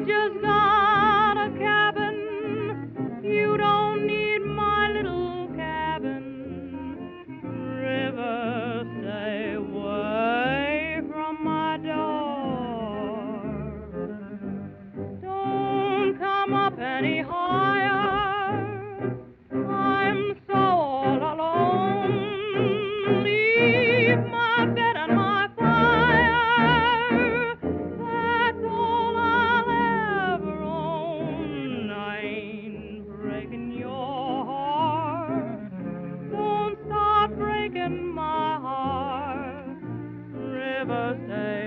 just got a cabin. You don't need my little cabin. River, stay away from my door. Don't come up any higher. I'm so all alone. Leave my bed and my fire. That's all I'll ever own. I ain't breaking your heart. Don't start breaking my heart. River, stay